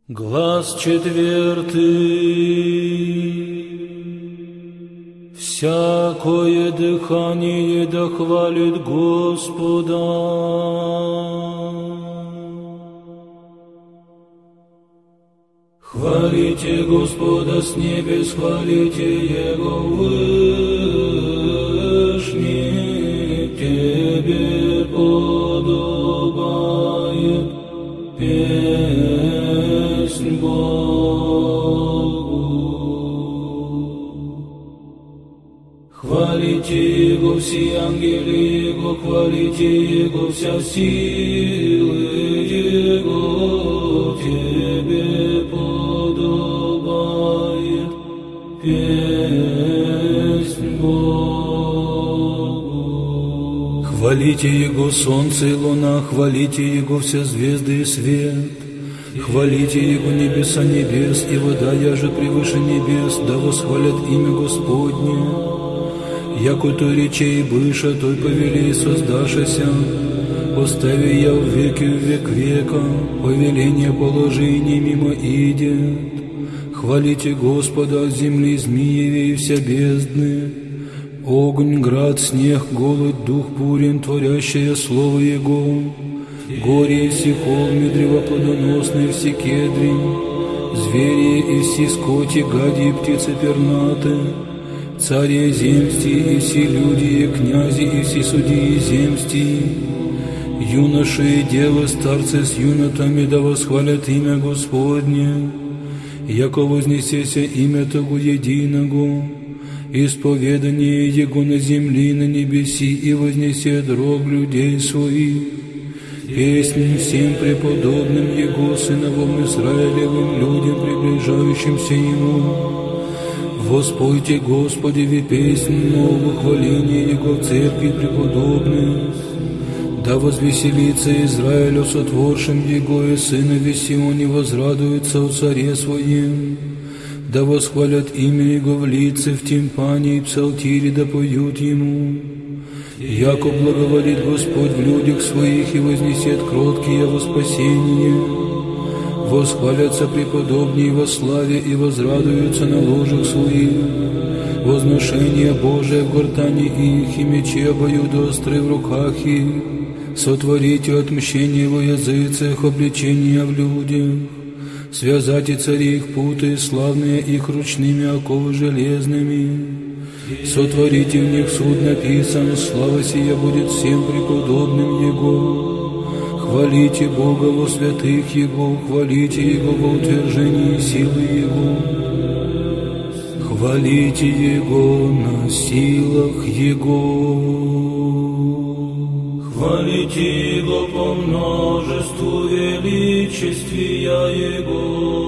Глас четвертый. Всякое дыхание да хвалит Господа. Хвалите Господа с небес, хвалите Его вышний, Тебе подобает песнь Богу. Хвалите Его все ангелы Его, хвалите Его вся силы Его, Тебе подобает песнь Богу. Хвалите Его солнце и луна, хвалите Его все звезды и свет. Хвалите Его небеса небес, и вода яже превыше небес, да восхвалят имя Господне. Яко той речей быша, той повелей создашася, постави я в веки в век века, повеление положи не мимо идет. Хвалите Господа от земли змееве и вся бездны, огонь, град, снег, голодь, дух бурен, творящее слово Его, горе и все холмы, древа плодоносные, все кедри, звери и все скоти, гади и птицы пернаты, цари земсти и все люди, и князи и все судьи земсти, юноши и девы, старцы с юнотами, да восхвалят имя Господне, яко вознесеся имя Того единого, исповедание Его на земли, на небеси, и вознесет рог людей своих, песнь всем преподобным Его, сыновом Израилевым, людям, приближающимся Ему. Воспойте Господеве песнь новую, хваление Его в церкви преподобных. Да возвеселится Израиль о сотворшем Его, и сынове Сионе возрадуются о царе своем. Да восхвалят имя Его в лице, в тимпане и псалтире, да поют Ему. Яко благоволит Господь в людях своих, и вознесет кроткие во спасение. Восхвалятся преподобнее во славе, и возрадуются на ложах своих. Возношение Божие в гортани их, и мечи обоюдоострые в руках их. Сотворите отмщение во языцах, обличения в людях. Связайте цари их путы, славные их ручными оковы железными. Сотворите в них суд написан, слава сия будет всем преподобным Его. Хвалите Бога во святых Его, хвалите Его во утверждении силы Его. Хвалите Его на силах Его. Хвалите Его по множеству величествия Его.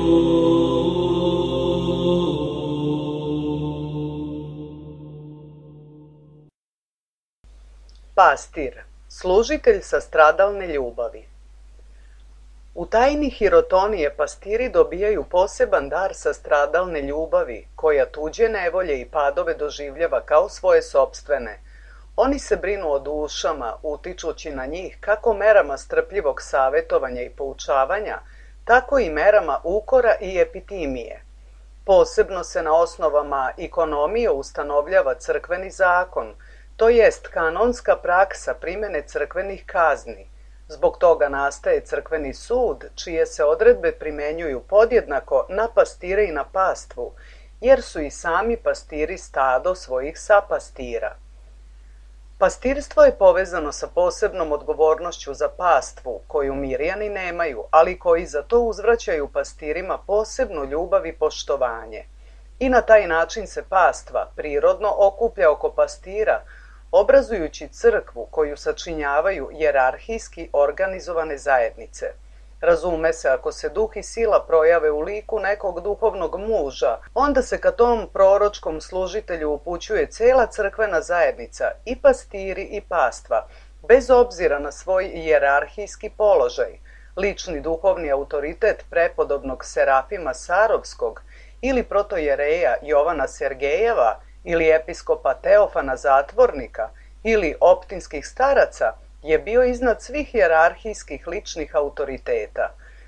Pastir, služitelj sastradalne ljubavi. U tajni hirotonije pastiri dobijaju poseban dar sastradalne ljubavi, koja tuđe nevolje i padove doživljava kao svoje sopstvene. Oni se brinu o dušama, utičući na njih kako merama strpljivog savjetovanja i poučavanja, tako i merama ukora i epitimije. Posebno se na osnovama ikonomije ustanovljava crkveni zakon, to jest kanonska praksa primjene crkvenih kazni. Zbog toga nastaje crkveni sud, čije se odredbe primjenjuju podjednako na pastire i na pastvu, jer su i sami pastiri stado svojih sapastira. Pastirstvo je povezano sa posebnom odgovornošću za pastvu, koju Mirjani nemaju, ali koji za to uzvraćaju pastirima posebnu ljubav i poštovanje. I na taj način se pastva prirodno okuplja oko pastira, obrazujući crkvu koju sačinjavaju jerarhijski organizovane zajednice. Razume se, ako se duh i sila projave u liku nekog duhovnog muža, onda se ka tom proročkom služitelju upućuje cela crkvena zajednica, i pastiri i pastva, bez obzira na svoj jerarhijski položaj. Lični duhovni autoritet prepodobnog Serafima Sarovskog ili protojereja Jovana Sergejeva ili episkopa Teofana Zatvornika ili optinskih staraca je bio iznad svih hijerarhijskih ličnih autoriteta.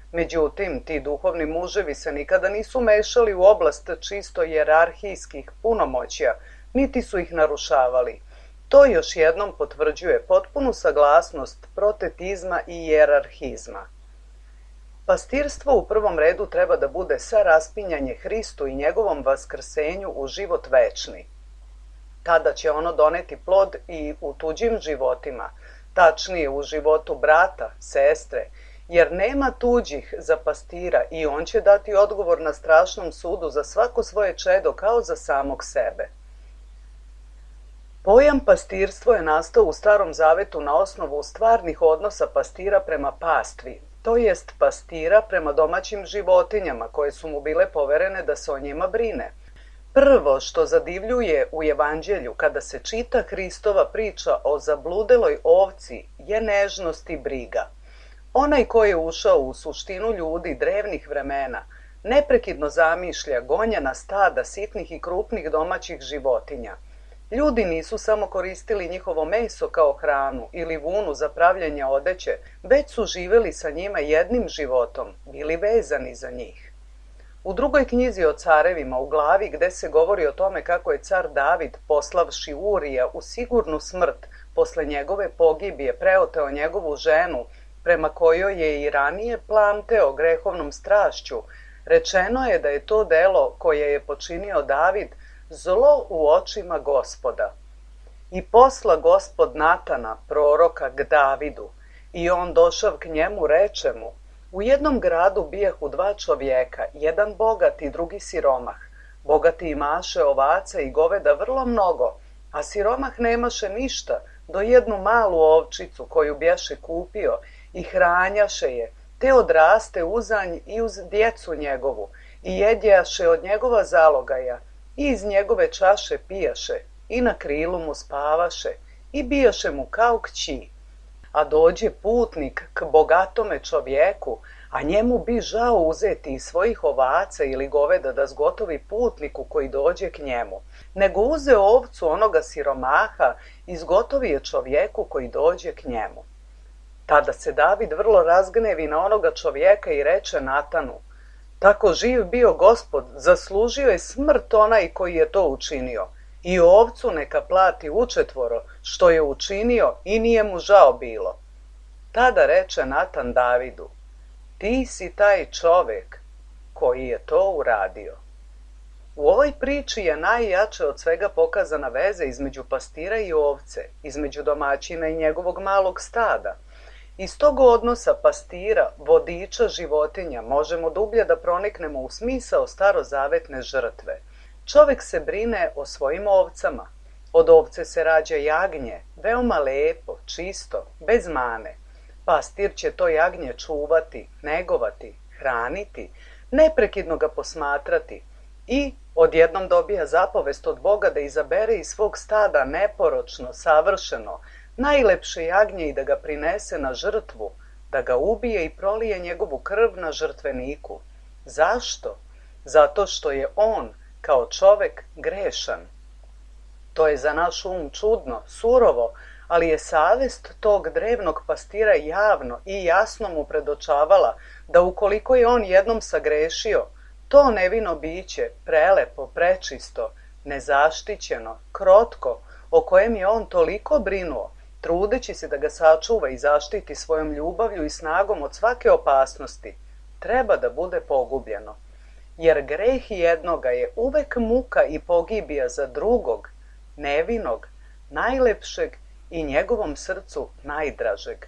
Međutim, ti duhovni muževi se nikada nisu mešali u oblast čisto jerarhijskih punomoćja, niti su ih narušavali. To još jednom potvrđuje potpunu saglasnost protetizma i jerarhizma. Pastirstvo u prvom redu treba da bude saraspinjanje Hristu i njegovom vaskrsenju u život večni. Tada će ono doneti plod i u tuđim životima, tačnije u životu brata, sestre, jer nema tuđih za pastira i on će dati odgovor na strašnom sudu za svako svoje čedo kao za samog sebe. Pojam pastirstvo je nastao u Starom zavetu na osnovu stvarnih odnosa pastira prema pastvi, to jest pastira prema domaćim životinjama koje su mu bile poverene da se o njima brine. Prvo što zadivljuje u Evanđelju kada se čita Hristova priča o zabludeloj ovci je nežnost i briga. Onaj ko je ušao u suštinu ljudi drevnih vremena neprekidno zamišlja gonjena stada sitnih i krupnih domaćih životinja. Ljudi nisu samo koristili njihovo meso kao hranu ili vunu za pravljenje odeće, već su živeli sa njima jednim životom, bili vezani za njih. U drugoj knjizi o carevima, u glavi gde se govori o tome kako je car David, poslavši Urija u sigurnu smrt, posle njegove pogibije preoteo njegovu ženu, prema kojoj je i ranije plamteo grehovnom strašću, rečeno je da je to delo koje je počinio David zlo u očima Gospoda. I posla Gospod Natana, proroka, k Davidu, i on došav k njemu, reče mu: u jednom gradu bijahu dva čovjeka, jedan bogat i drugi siromah. Bogati imaše ovaca i goveda vrlo mnogo, a siromah nemaše ništa, do jednu malu ovčicu koju bješe kupio i hranjaše je, te odraste uzanj i uz djecu njegovu, i jedjaše od njegova zalogaja, i iz njegove čaše pijaše, i na krilu mu spavaše, i bijaše mu kao kći. A dođe putnik k bogatome čovjeku, a njemu bi žao uzeti iz svojih ovaca ili goveda da zgotovi putniku koji dođe k njemu, nego uze ovcu onoga siromaha i zgotovi je čovjeku koji dođe k njemu. Tada se David vrlo razgnevi na onoga čovjeka i reče Natanu: tako živ bio Gospod, zaslužio je smrt onaj koji je to učinio, i ovcu neka plati učetvoro što je učinio i nije mu žao bilo. Tada reče Natan Davidu: ti si taj čovjek koji je to uradio. U ovoj priči je najjače od svega pokazana veza između pastira i ovce, između domaćina i njegovog malog stada. Iz tog odnosa pastira, vodiča životinja, možemo dublje da proniknemo u smisao starozavetne žrtve. Čovjek se brine o svojim ovcama. Od ovce se rađa jagnje, veoma lepo, čisto, bez mane. Pastir će to jagnje čuvati, negovati, hraniti, neprekidno ga posmatrati i odjednom dobija zapovest od Boga da izabere iz svog stada neporočno, savršeno, najlepše jagnje i da ga prinese na žrtvu, da ga ubije i prolije njegovu krv na žrtveniku. Zašto? Zato što je on, kao čovek, grešan. To je za naš um čudno, surovo, ali je savest tog drevnog pastira javno i jasno mu predočavala da ukoliko je on jednom sagrešio, to nevino biće, prelepo, prečisto, nezaštićeno, krotko, o kojem je on toliko brinuo, trudeći se da ga sačuva i zaštiti svojom ljubavlju i snagom od svake opasnosti, treba da bude pogubljeno. Jer greh jednoga je uvek muka i pogibija za drugog, nevinog, najlepšeg i njegovom srcu najdražeg.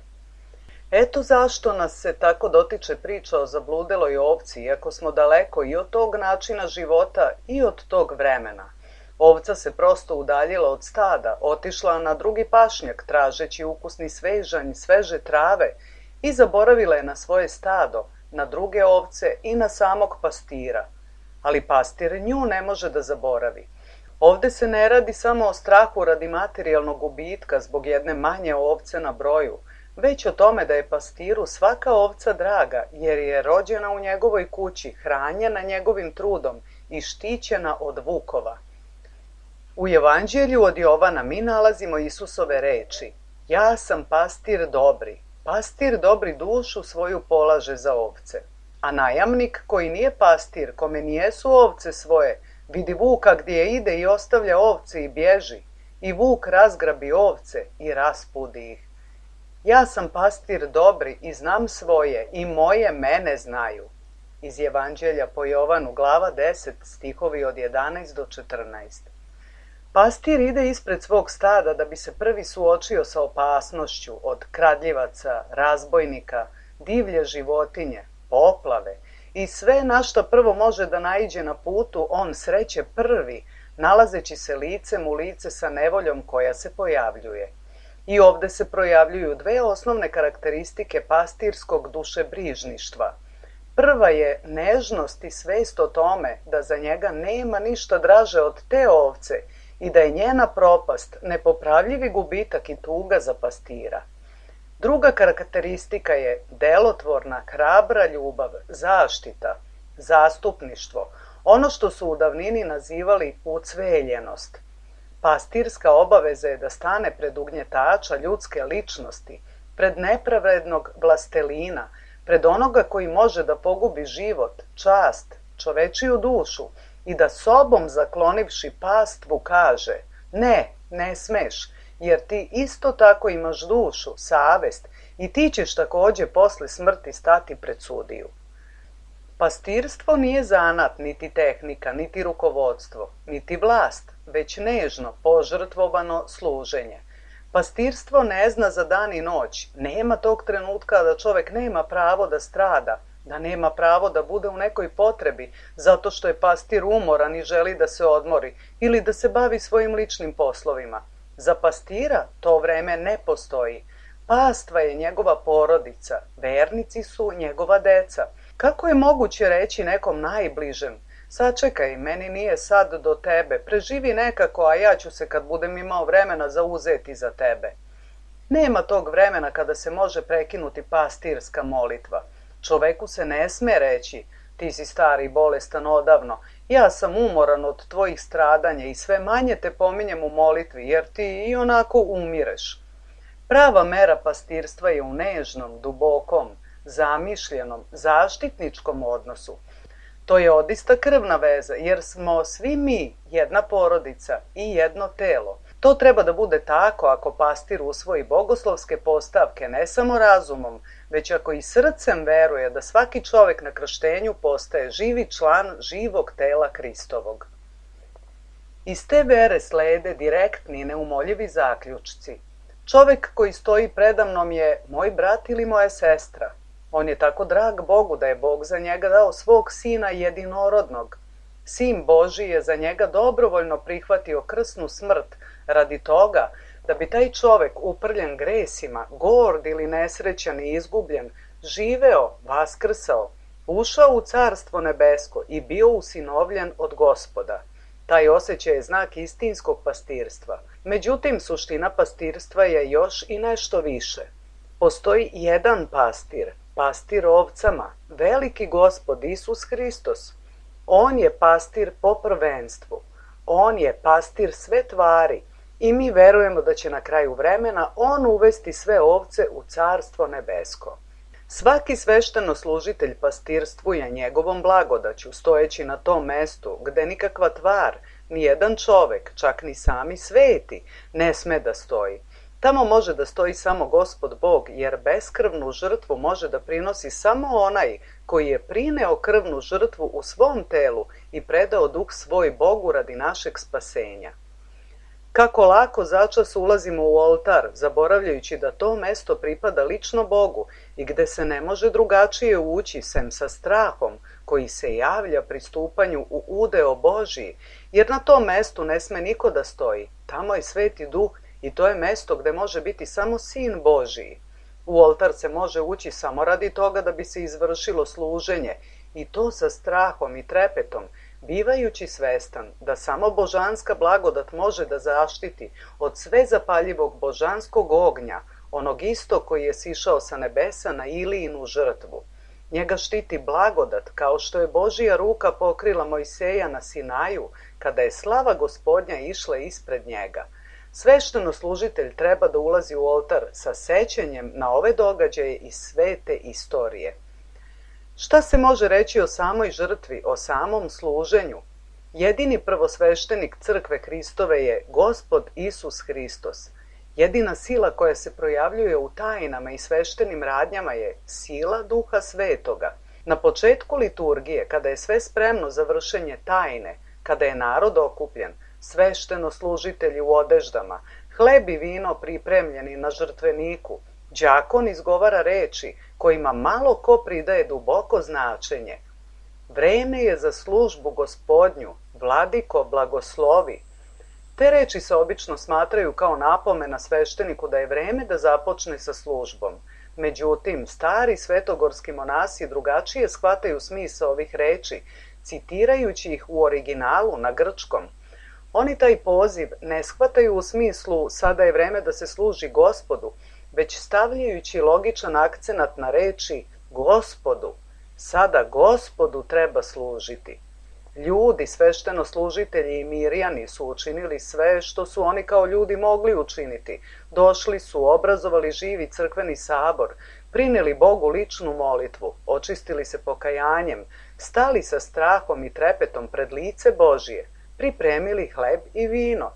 Eto zašto nas se tako dotiče priča o zabludeloj ovci, iako smo daleko i od tog načina života i od tog vremena. Ovca se prosto udaljila od stada, otišla na drugi pašnjak, tražeći ukusni svežanj, sveže trave, i zaboravila je na svoje stado, na druge ovce i na samog pastira. Ali pastir nju ne može da zaboravi. Ovde se ne radi samo o strahu radi materijalnog gubitka zbog jedne manje ovce na broju, već o tome da je pastiru svaka ovca draga, jer je rođena u njegovoj kući, hranjena njegovim trudom i štićena od vukova. U Evanđelju od Jovana mi nalazimo Isusove reči: ja sam pastir dobri, Pastir dobri dušu svoju polaže za ovce, a najamnik koji nije pastir, kome nijesu ovce svoje, vidi vuka gdje ide i ostavlja ovce i bježi, i vuk razgrabi ovce i raspudi ih. Ja sam pastir dobri i znam svoje, i moje mene znaju. Iz Evanđelja po Jovanu, glava 10, stihovi od 11 do 14. Pastir ide ispred svog stada da bi se prvi suočio sa opasnošću od kradljivaca, razbojnika, divlje životinje, poplave i sve na što prvo može da naiđe na putu, on sreće prvi, nalazeći se licem u lice sa nevoljom koja se pojavljuje. I ovde se projavljuju dve osnovne karakteristike pastirskog dušebrižništva. Prva je nežnost i svest o tome da za njega nema ništa draže od te ovce i da je njena propast nepopravljivi gubitak i tuga za pastira. Druga karakteristika je delotvorna, hrabra ljubav, zaštita, zastupništvo, ono što su u davnini nazivali ucveljenost. Pastirska obaveza je da stane pred ugnjetača ljudske ličnosti, pred nepravednog vlastelina, pred onoga koji može da pogubi život, čast, čovečiju dušu i da sobom zaklonivši pastvu kaže: ne, ne smeš, jer ti isto tako imaš dušu, savest i ti ćeš takođe posle smrti stati pred sudiju. Pastirstvo nije zanat, niti tehnika, niti rukovodstvo, niti vlast, već nežno, požrtvovano služenje. Pastirstvo ne zna za dan i noć, nema tog trenutka da čovek nema pravo da strada, da nema pravo da bude u nekoj potrebi zato što je pastir umoran i želi da se odmori ili da se bavi svojim ličnim poslovima. Za pastira to vreme ne postoji. Pastva je njegova porodica, vernici su njegova deca. Kako je moguće reći nekom najbližem: sačekaj, meni nije sad do tebe, preživi nekako, a ja ću se kad budem imao vremena zauzeti za tebe. Nema tog vremena kada se može prekinuti pastirska molitva. Čoveku se ne sme reći: ti si stari i bolestan odavno, ja sam umoran od tvojih stradanja i sve manje te pominjem u molitvi, jer ti i onako umireš. Prava mera pastirstva je u nežnom, dubokom, zamišljenom, zaštitničkom odnosu. To je odista krvna veza, jer smo svi mi jedna porodica i jedno telo. To treba da bude tako ako pastir usvoji bogoslovske postavke ne samo razumom, već ako i srcem veruje da svaki čovek na krštenju postaje živi član živog tela Hristovog. Iz te vere slede direktni, neumoljivi zaključci. Čovek koji stoji predamnom je moj brat ili moja sestra. On je tako drag Bogu da je Bog za njega dao svog sina jedinorodnog. Sin Božji je za njega dobrovoljno prihvatio krsnu smrt radi toga da bi taj čovek uprljen gresima, gord ili nesrećan i izgubljen, živeo, vaskrsao, ušao u carstvo nebesko i bio usinovljen od Gospoda. Taj osjećaj je znak istinskog pastirstva. Međutim, suština pastirstva je još i nešto više. Postoji jedan pastir, pastir ovcama, veliki Gospod Isus Hristos. On je pastir po prvenstvu. On je pastir sve tvari i mi verujemo da će na kraju vremena on uvesti sve ovce u carstvo nebesko. Svaki svešteno-služitelj pastirstvuje njegovom blagodaću, stojeći na tom mestu gde nikakva tvar, ni jedan čovek, čak ni sami sveti, ne sme da stoji. Tamo može da stoji samo Gospod Bog, jer beskrvnu žrtvu može da prinosi samo onaj koji je prineo krvnu žrtvu u svom telu i predao duh svoj Bogu radi našeg spasenja. Kako lako začas ulazimo u oltar, zaboravljajući da to mesto pripada lično Bogu i gde se ne može drugačije ući sem sa strahom koji se javlja pri stupanju u udeo Božiji, jer na tom mestu ne sme niko da stoji. Tamo je Sveti Duh i to je mesto gde može biti samo Sin Božiji. U oltar se može ući samo radi toga da bi se izvršilo služenje i to sa strahom i trepetom, bivajući svestan da samo božanska blagodat može da zaštiti od sve zapaljivog božanskog ognja, onog isto koji je sišao sa nebesa na Ilijinu žrtvu. Njega štiti blagodat, kao što je Božija ruka pokrila Mojseja na Sinaju, kada je slava Gospodnja išla ispred njega. Svešteno-služitelj treba da ulazi u oltar sa sećanjem na ove događaje iz svete istorije. Šta se može reći o samoj žrtvi, o samom služenju? Jedini prvosveštenik crkve Hristove je Gospod Isus Hristos. Jedina sila koja se projavljuje u tajnama i sveštenim radnjama je sila Duha Svetoga. Na početku liturgije, kada je sve spremno za vršenje tajne, kada je narod okupljen, svešteno-služitelji u odeždama, hleb i vino pripremljeni na žrtveniku, đakon izgovara reči kojima malo ko pridaje duboko značenje. Vreme je za službu Gospodnju, vladiko blagoslovi. Te reči se obično smatraju kao napomena svešteniku da je vreme da započne sa službom. Međutim, stari svetogorski monasi drugačije shvataju smisao ovih reči, citirajući ih u originalu na grčkom. Oni taj poziv ne shvataju u smislu sada je vreme da se služi Gospodu, već stavljajući logičan akcenat na reči Gospodu. Sada Gospodu treba služiti. Ljudi, svešteno-služitelji i mirjani su učinili sve što su oni kao ljudi mogli učiniti. Došli su, obrazovali živi crkveni sabor, prineli Bogu ličnu molitvu, očistili se pokajanjem, stali sa strahom i trepetom pred lice Božije, pripremili hleb i vino.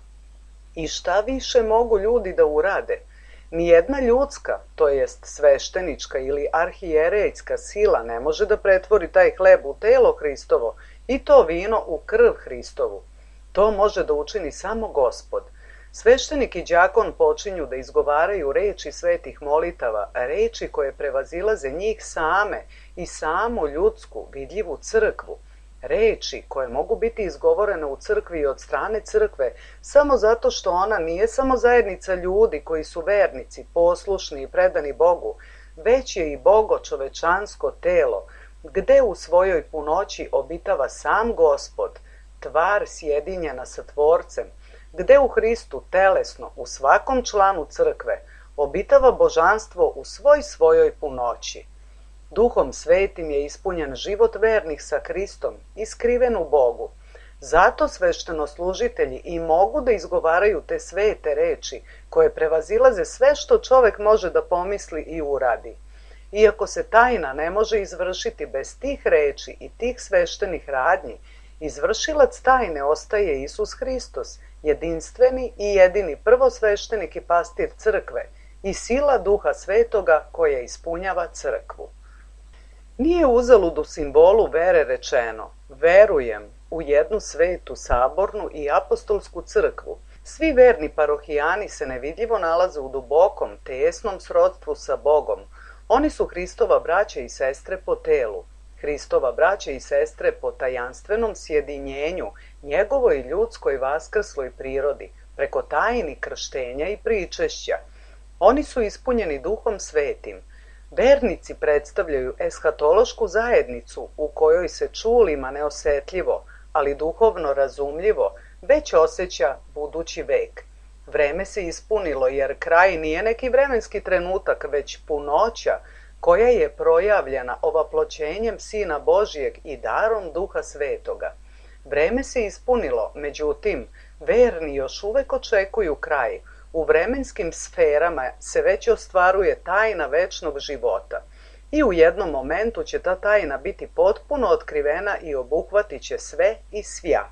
I šta više mogu ljudi da urade? Nijedna ljudska, to jest sveštenička ili arhijerejska sila ne može da pretvori taj hleb u telo Hristovo i to vino u krv Hristovu. To može da učini samo Gospod. Sveštenik i đakon počinju da izgovaraju reči svetih molitava, reči koje prevazilaze njih same i samu ljudsku, vidljivu crkvu. Reči koje mogu biti izgovorene u crkvi i od strane crkve samo zato što ona nije samo zajednica ljudi koji su vernici, poslušni i predani Bogu, već je i Bogo čovečansko telo, gde u svojoj punoći obitava sam Gospod, tvar sjedinjena sa Tvorcem, gde u Hristu telesno, u svakom članu crkve, obitava božanstvo u svojoj punoći. Duhom Svetim je ispunjen život vernih sa Hristom i skriven u Bogu. Zato svešteno-služitelji i mogu da izgovaraju te svete reči koje prevazilaze sve što čovek može da pomisli i uradi. Iako se tajna ne može izvršiti bez tih reči i tih sveštenih radnji, izvršilac tajne ostaje Isus Hristos, jedinstveni i jedini prvosveštenik i pastir crkve i sila Duha Svetoga koja ispunjava crkvu. Nije uzalud u simbolu vere rečeno, verujem u jednu svetu, sabornu i apostolsku crkvu. Svi verni parohijani se nevidljivo nalaze u dubokom, tesnom srodstvu sa Bogom. Oni su Hristova braća i sestre po telu, Hristova braća i sestre po tajanstvenom sjedinjenju, njegovoj ljudskoj vaskrsloj prirodi, preko tajni krštenja i pričešća. Oni su ispunjeni Duhom Svetim. Vernici predstavljaju eshatološku zajednicu u kojoj se čulima neosetljivo, ali duhovno razumljivo, već osjeća budući vek. Vreme se ispunilo jer kraj nije neki vremenski trenutak, već punoća koja je projavljena ovaploćenjem Sina Božijeg i darom Duha Svetoga. Vreme se ispunilo, međutim, verni još uvek očekuju kraj. U vremenskim sferama se već ostvaruje tajna večnog života i u jednom momentu će ta tajna biti potpuno otkrivena i obuhvatit će sve i svja.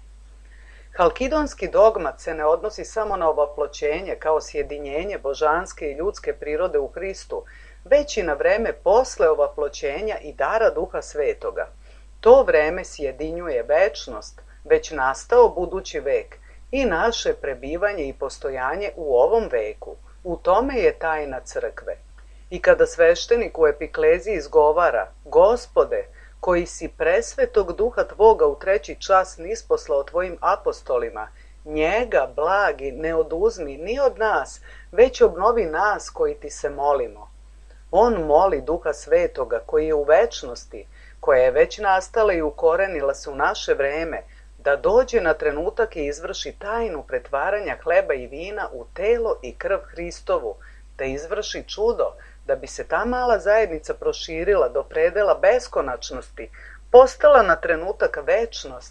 Halkidonski dogmat se ne odnosi samo na ovaploćenje kao sjedinjenje božanske i ljudske prirode u Hristu, već i na vreme posle ovaploćenja i dara Duha Svetoga. To vreme sjedinjuje večnost, već nastao budući vek, i naše prebivanje i postojanje u ovom veku. U tome je tajna crkve. I kada sveštenik u epikleziji izgovara, Gospode, koji si presvetog Duha Tvoga u 3. čas nisposlao Tvojim apostolima, njega, blagi, ne oduzmi ni od nas, već obnovi nas koji Ti se molimo. On moli Duha Svetoga koji je u večnosti, koja je već nastala i ukorenila se u naše vreme, da dođe na trenutak i izvrši tajnu pretvaranja hleba i vina u telo i krv Hristovu, da izvrši čudo, da bi se ta mala zajednica proširila do predela beskonačnosti, postala na trenutak večnost,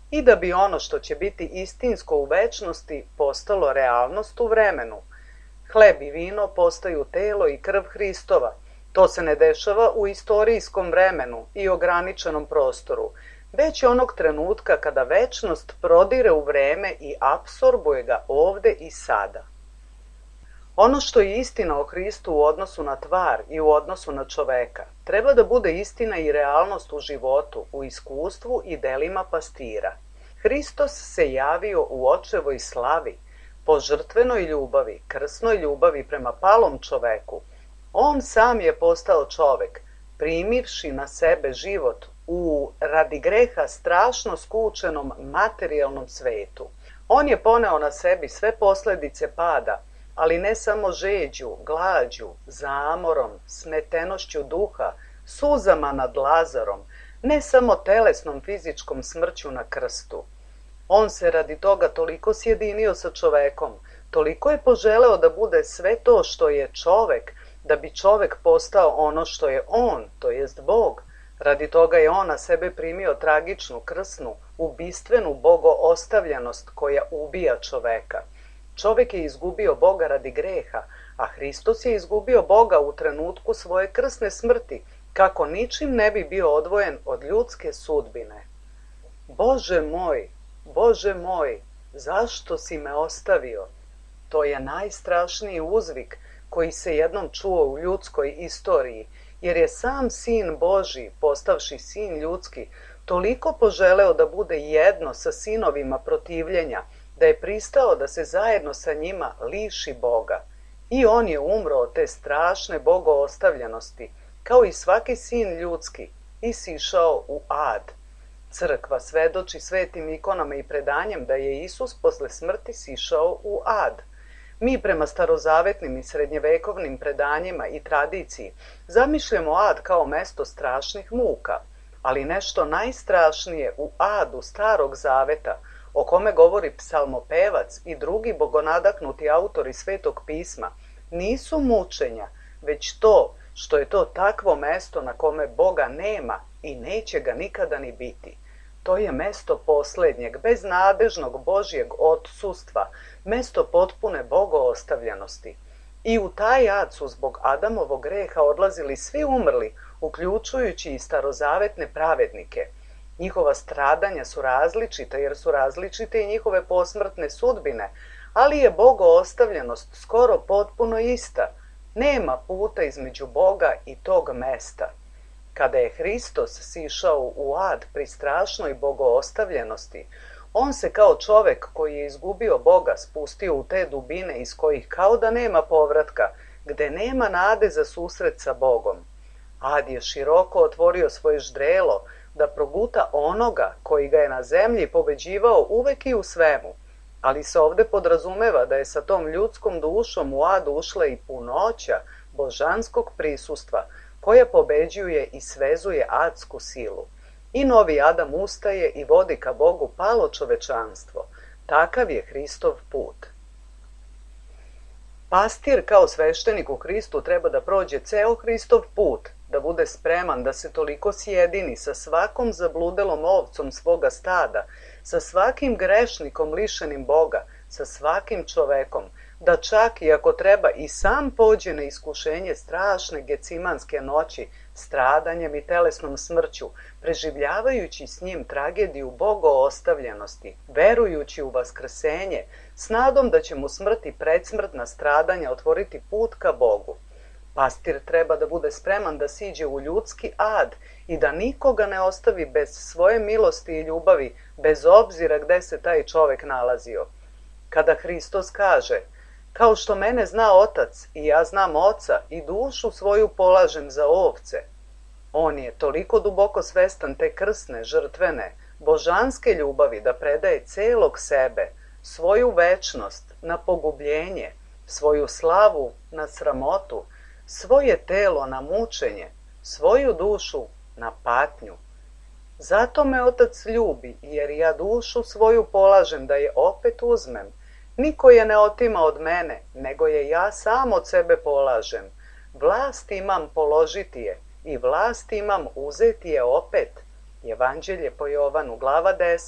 i da bi ono što će biti istinsko u večnosti postalo realnost u vremenu. Hleb i vino postaju telo i krv Hristova. To se ne dešava u istorijskom vremenu i ograničenom prostoru, već onog trenutka kada večnost prodire u vreme i apsorbuje ga ovde i sada. Ono što je istina o Hristu u odnosu na tvar i u odnosu na čoveka, treba da bude istina i realnost u životu, u iskustvu i delima pastira. Hristos se javio u očevoj slavi, po žrtvenoj ljubavi, krsnoj ljubavi prema palom čoveku. On sam je postao čovek, primivši na sebe život u radi greha strašno skučenom materijalnom svetu. On je poneo na sebi sve posledice pada, ali ne samo žeđu, glađu, zamorom, smetenošću duha, suzama nad Lazarom, ne samo telesnom fizičkom smrću na krstu. On se radi toga toliko sjedinio sa čovekom, toliko je poželeo da bude sve to što je čovek, da bi čovek postao ono što je on, to jest Bog. Radi toga je on na sebe primio tragičnu, krsnu, ubistvenu bogoostavljenost koja ubija čoveka. Čovek je izgubio Boga radi greha, a Hristos je izgubio Boga u trenutku svoje krsne smrti, kako ničim ne bi bio odvojen od ljudske sudbine. Bože moj, zašto si me ostavio? To je najstrašniji uzvik koji se jednom čuo u ljudskoj istoriji, jer je sam Sin Božji, postavši Sin ljudski, toliko poželeo da bude jedno sa sinovima protivljenja, da je pristao da se zajedno sa njima liši Boga. I on je umro od te strašne bogoostavljenosti, kao i svaki sin ljudski, i sišao u ad. Crkva svedoči svetim ikonama i predanjem da je Isus posle smrti sišao u ad. Mi prema starozavetnim i srednjevekovnim predanjima i tradiciji zamišljamo ad kao mesto strašnih muka, ali nešto najstrašnije u adu Starog Zaveta, o kome govori psalmopevac i drugi bogonadahnuti autori Svetog pisma, nisu mučenja, već to što je to takvo mesto na kome Boga nema i neće ga nikada ni biti. To je mesto poslednjeg, beznadežnog Božjeg odsustva, mesto potpune bogoostavljenosti. I u taj ad su zbog Adamovog greha odlazili svi umrli, uključujući i starozavetne pravednike. Njihova stradanja su različita, jer su različite i njihove posmrtne sudbine, ali je bogoostavljenost skoro potpuno ista. Nema puta između Boga i tog mesta. Kada je Hristos sišao u ad pri strašnoj bogoostavljenosti, on se kao čovek koji je izgubio Boga spustio u te dubine iz kojih kao da nema povratka, gde nema nade za susret sa Bogom. Ad je široko otvorio svoje ždrelo da proguta onoga koji ga je na zemlji pobeđivao uvek i u svemu, ali se ovde podrazumeva da je sa tom ljudskom dušom u ad ušla i punoća božanskog prisustva, koja pobeđuje i svezuje adsku silu. I novi Adam ustaje i vodi ka Bogu palo čovečanstvo. Takav je Hristov put. Pastir kao sveštenik u Hristu treba da prođe ceo Hristov put, da bude spreman da se toliko sjedini sa svakom zabludelom ovcom svoga stada, sa svakim grešnikom lišenim Boga, sa svakim čovekom, da čak i ako treba i sam pođe na iskušenje strašne gecimanske noći, stradanjem i telesnom smrću, preživljavajući s njim tragediju bogoostavljenosti, verujući u vaskrsenje, s nadom da će mu smrt i predsmrtna stradanja otvoriti put ka Bogu. Pastir treba da bude spreman da siđe u ljudski ad i da nikoga ne ostavi bez svoje milosti i ljubavi, bez obzira gde se taj čovek nalazio. Kada Hristos kaže: "Kao što mene zna Otac i ja znam Oca i dušu svoju polažem za ovce", on je toliko duboko svestan te krsne, žrtvene, božanske ljubavi da predaje celog sebe, svoju večnost na pogubljenje, svoju slavu na sramotu, svoje telo na mučenje, svoju dušu na patnju. Zato me Otac ljubi, jer ja dušu svoju polažem da je opet uzmem. Niko je ne otima od mene, nego je ja sam od sebe polažem. Vlast imam položiti je i vlast imam uzeti je opet. Evanđelje po Jovanu, glava 10,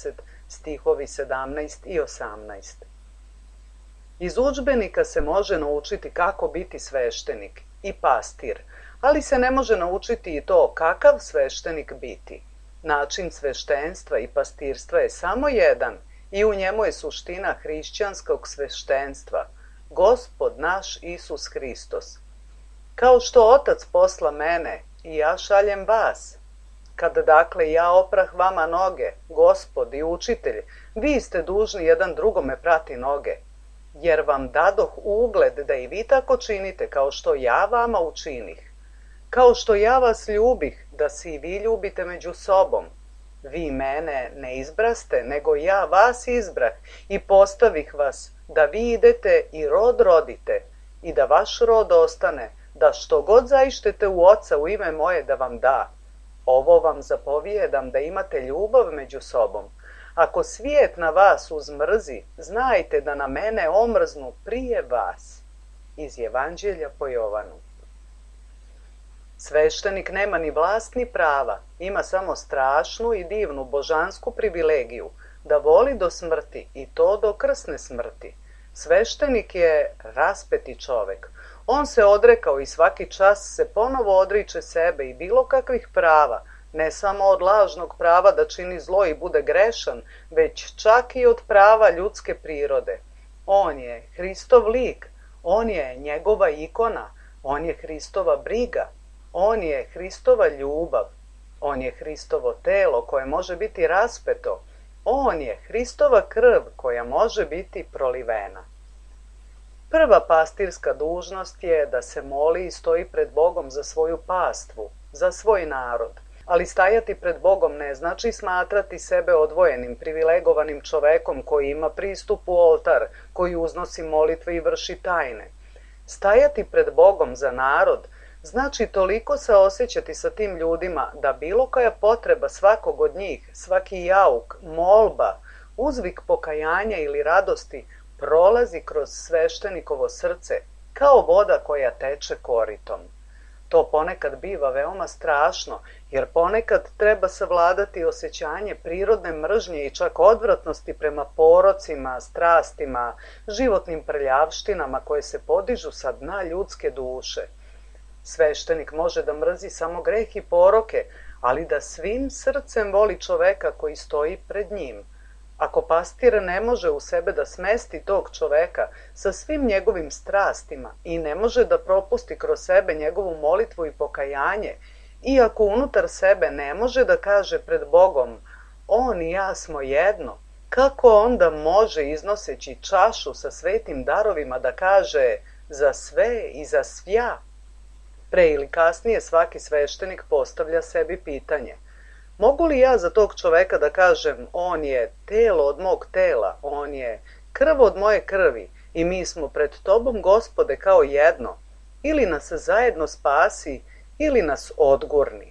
stihovi 17 i 18. Iz udžbenika se može naučiti kako biti sveštenik i pastir, ali se ne može naučiti i to kakav sveštenik biti. Način sveštenstva i pastirstva je samo jedan i u njemu je suština hrišćanskog sveštenstva, Gospod naš Isus Hristos. Kao što Otac posla mene i ja šaljem vas. Kada dakle ja oprah vama noge, Gospod i učitelj, vi ste dužni jedan drugome prati noge, jer vam dadoh ugled da i vi tako činite kao što ja vama učinih. Kao što ja vas ljubih, da se i vi ljubite među sobom. Vi mene ne izbraste, nego ja vas izbrah i postavih vas, da vi idete i rod rodite, i da vaš rod ostane, da što god zaištete u Oca u ime moje da vam da. Ovo vam zapovijedam da imate ljubav među sobom. Ako svijet na vas uzmrzi, znajte da na mene omrznu prije vas. Iz Evanđelja po Jovanu. Sveštenik nema ni vlast ni prava, ima samo strašnu i divnu božansku privilegiju da voli do smrti i to do krsne smrti. Sveštenik je raspeti čovek. On se odrekao i svaki čas se ponovo odriče sebe i bilo kakvih prava, ne samo od lažnog prava da čini zlo i bude grešan, već čak i od prava ljudske prirode. On je Hristov lik, on je njegova ikona, on je Hristova briga, on je Hristova ljubav, on je Hristovo telo koje može biti raspeto, on je Hristova krv koja može biti prolivena. Prva pastirska dužnost je da se moli i stoji pred Bogom za svoju pastvu, za svoj narod. Ali stajati pred Bogom ne znači smatrati sebe odvojenim, privilegovanim čovekom koji ima pristup u oltar, koji uznosi molitve i vrši tajne. Stajati pred Bogom za narod znači toliko se osjećati sa tim ljudima da bilo koja potreba svakog od njih, svaki jauk, molba, uzvik pokajanja ili radosti prolazi kroz sveštenikovo srce kao voda koja teče koritom. To ponekad biva veoma strašno, jer ponekad treba savladati osjećanje prirodne mržnje i čak odvratnosti prema porocima, strastima, životnim prljavštinama koje se podižu sa dna ljudske duše. Sveštenik može da mrzi samo greh i poroke, ali da svim srcem voli čoveka koji stoji pred njim. Ako pastir ne može u sebe da smesti tog čoveka sa svim njegovim strastima i ne može da propusti kroz sebe njegovu molitvu i pokajanje, i ako unutar sebe ne može da kaže pred Bogom on i ja smo jedno, kako onda može iznoseći čašu sa svetim darovima da kaže za sve i za svja? Pre ili kasnije svaki sveštenik postavlja sebi pitanje: mogu li ja za tog čoveka da kažem on je telo od mog tela, on je krv od moje krvi i mi smo pred tobom, Gospode, kao jedno, ili nas zajedno spasi ili nas odgurni?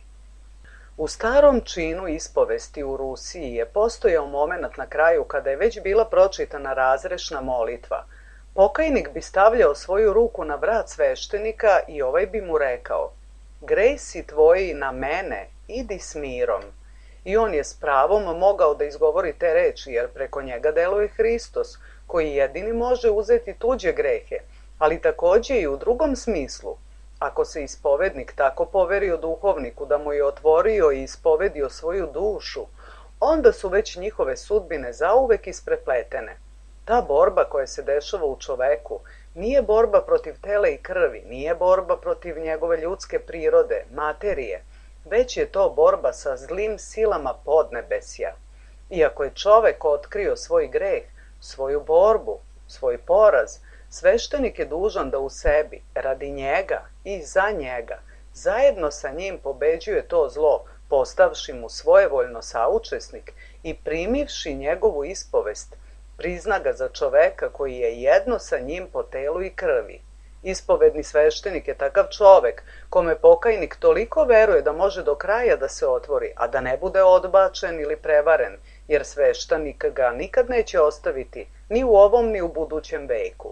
U starom činu ispovesti u Rusiji je postojao moment na kraju kada je već bila pročitana razrešna molitva. Pokajnik bi stavljao svoju ruku na vrat sveštenika i ovaj bi mu rekao: gresi tvoji na mene, idi s mirom. I on je s pravom mogao da izgovori te reči, jer preko njega deluje Hristos, koji jedini može uzeti tuđe grehe, ali takođe i u drugom smislu. Ako se ispovednik tako poverio duhovniku da mu je otvorio i ispovedio svoju dušu, onda su već njihove sudbine zauvek isprepletene. Ta borba koja se dešava u čoveku nije borba protiv tela i krvi, nije borba protiv njegove ljudske prirode, materije, već je to borba sa zlim silama podnebesja. Iako je čovek otkrio svoj greh, svoju borbu, svoj poraz, sveštenik je dužan da u sebi, radi njega i za njega, zajedno sa njim pobeđuje to zlo, postavši mu svojevoljno saučesnik i primivši njegovu ispovest, prizna ga za čoveka koji je jedno sa njim po telu i krvi. Ispovedni sveštenik je takav čovek kome pokajnik toliko veruje da može do kraja da se otvori, a da ne bude odbačen ili prevaren, jer sveštenik ga nikad neće ostaviti ni u ovom ni u budućem veku.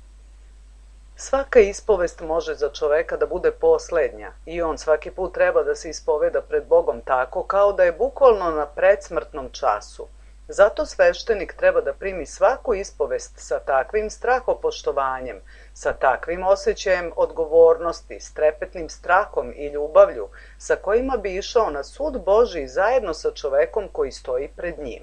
Svaka ispovest može za čoveka da bude poslednja i on svaki put treba da se ispoveda pred Bogom tako kao da je bukvalno na predsmrtnom času. Zato sveštenik treba da primi svaku ispovest sa takvim strahopoštovanjem, sa takvim osjećajem odgovornosti, s trepetnim strahom i ljubavlju, sa kojima bi išao na sud Božji zajedno sa čovekom koji stoji pred njim.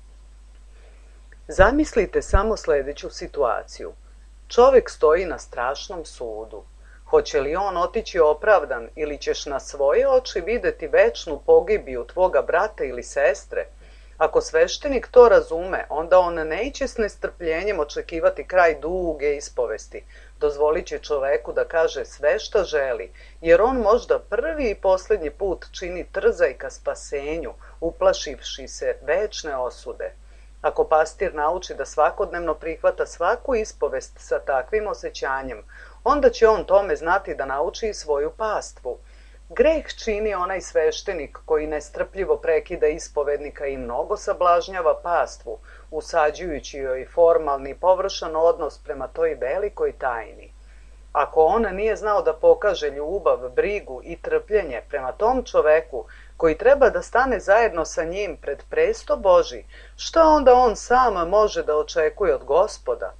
Zamislite samo sljedeću situaciju. Čovek stoji na strašnom sudu. Hoće li on otići opravdan ili ćeš na svoje oči vidjeti večnu pogibiju tvoga brata ili sestre? Ako sveštenik to razume, onda on neće s nestrpljenjem očekivati kraj duge ispovesti. Dozvolit će čoveku da kaže sve šta želi, jer on možda prvi i posljednji put čini trzaj ka spasenju, uplašivši se večne osude. Ako pastir nauči da svakodnevno prihvata svaku ispovest sa takvim osjećanjem, onda će on tome znati da nauči i svoju pastvu. Greh čini onaj sveštenik koji nestrpljivo prekida ispovednika i mnogo sablažnjava pastvu, usađujući joj formalni i površan odnos prema toj velikoj tajni. Ako on nije znao da pokaže ljubav, brigu i trpljenje prema tom čoveku koji treba da stane zajedno sa njim pred presto Božji, šta onda on sam može da očekuje od Gospoda?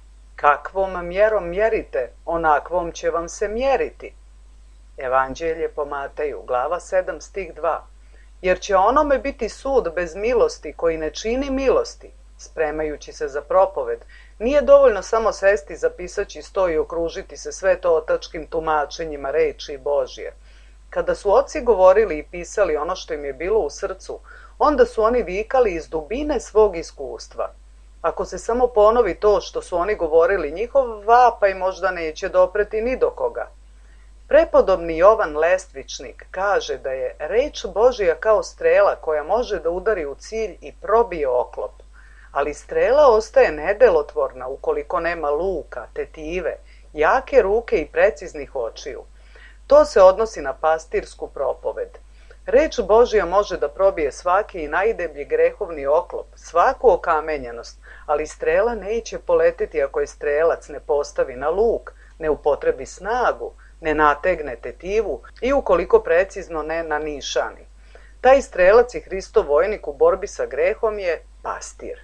Kakvom mjerom mjerite, onakvom će vam se mjeriti. Evanđelje po Mateju, glava 7, stih 2. Jer će onome biti sud bez milosti koji ne čini milosti. Spremajući se za propoved, nije dovoljno samo sesti za pisaći sto i okružiti se svetootačkim tumačenjima reči Božje. Kada su oci govorili i pisali ono što im je bilo u srcu, onda su oni vikali iz dubine svog iskustva. Ako se samo ponovi to što su oni govorili, njihov vapaj možda neće dopreti ni do koga. Prepodobni Jovan Lestvičnik kaže da je reč Božja kao strela koja može da udari u cilj i probije oklop, ali strela ostaje nedelotvorna ukoliko nema luka, tetive, jake ruke i preciznih očiju. To se odnosi na pastirsku propoved. Reč Božja može da probije svaki i najdeblji grehovni oklop, svaku okamenjenost, ali strela neće poletiti ako je strelac ne postavi na luk, ne upotrebi snagu, ne nategne tetivu i ukoliko precizno ne nanišani. Taj strelac i Hristov vojnik u borbi sa grehom je pastir.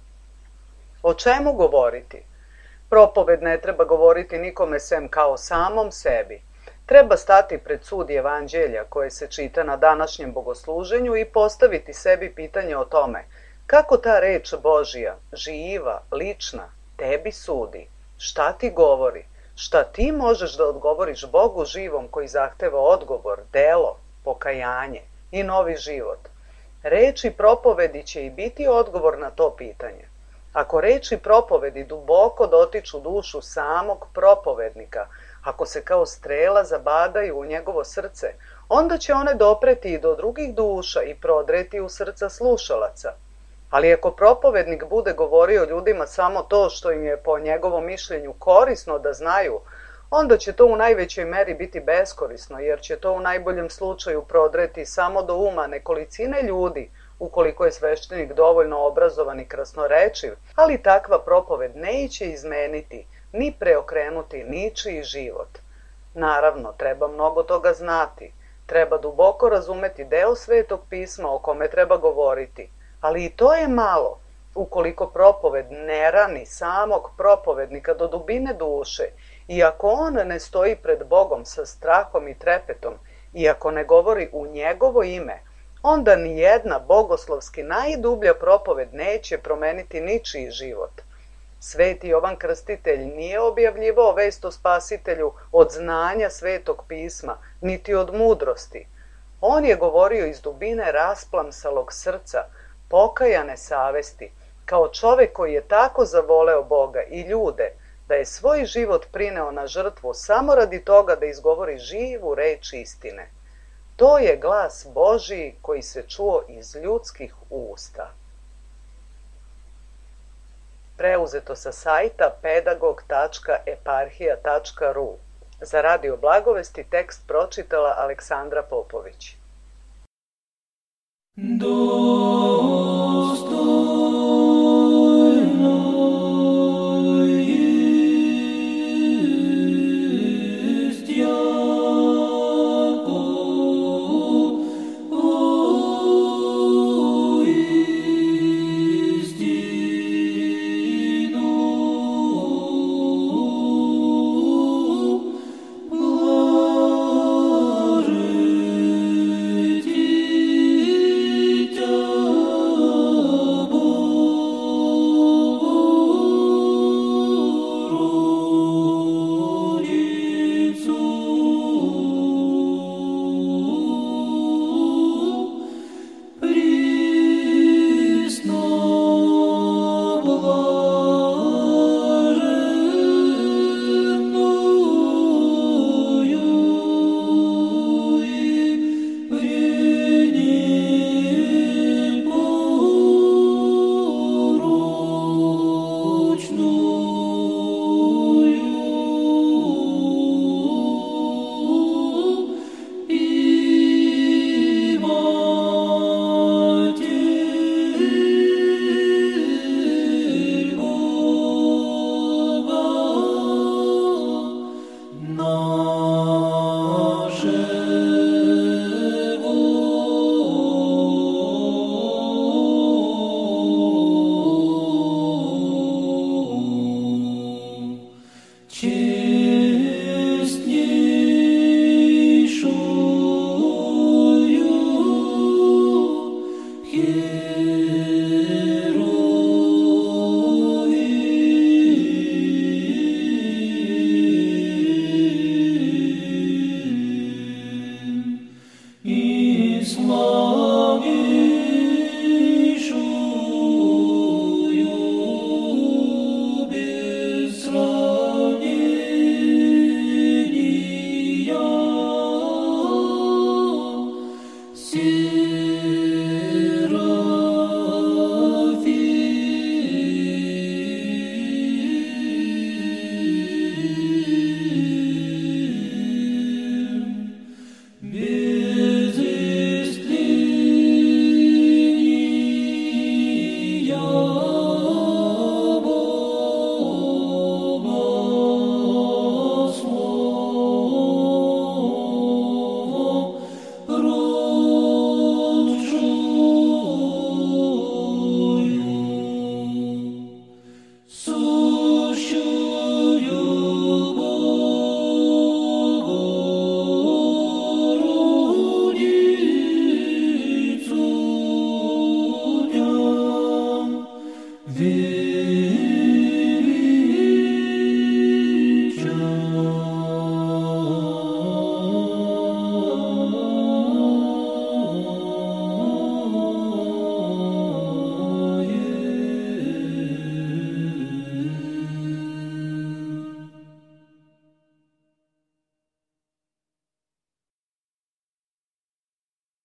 O čemu govoriti? Propoved ne treba govoriti nikome sem kao samom sebi. Treba stati pred sud Evanđelja koje se čita na današnjem bogosluženju i postaviti sebi pitanje o tome kako ta reč Božja, živa, lična, tebi sudi, šta ti govori, šta ti možeš da odgovoriš Bogu živom koji zahteva odgovor, delo, pokajanje i novi život. Reči propovedi će i biti odgovor na to pitanje. Ako reči propovedi duboko dotiču dušu samog propovednika, ako se kao strela zabadaju u njegovo srce, onda će one dopreti i do drugih duša i prodreti u srca slušalaca. Ali ako propovednik bude govorio ljudima samo to što im je po njegovom mišljenju korisno da znaju, onda će to u najvećoj meri biti beskorisno, jer će to u najboljem slučaju prodreti samo do uma nekolicine ljudi, ukoliko je sveštenik dovoljno obrazovan i krasnorečiv, ali takva propoved neće izmeniti ni preokrenuti ničiji život. Naravno, treba mnogo toga znati, treba duboko razumeti deo Svetog pisma o kome treba govoriti, ali i to je malo, ukoliko propoved ne rani samog propovednika do dubine duše, i ako on ne stoji pred Bogom sa strahom i trepetom, i ako ne govori u njegovo ime, onda ni jedna bogoslovski najdublja propoved neće promeniti ničiji život. Sveti Jovan Krstitelj nije objavljivao vest o Spasitelju od znanja Svetog pisma, niti od mudrosti. On je govorio iz dubine rasplamsalog srca, pokajane savesti, kao čovek koji je tako zavoleo Boga i ljude, da je svoj život prineo na žrtvu samo radi toga da izgovori živu reč istine. To je glas Božiji koji se čuo iz ljudskih usta. Preuzeto sa sajta pedagog.eparhija.ru. Za Radio Blagovesti tekst pročitala Aleksandra Popović. Kyrie.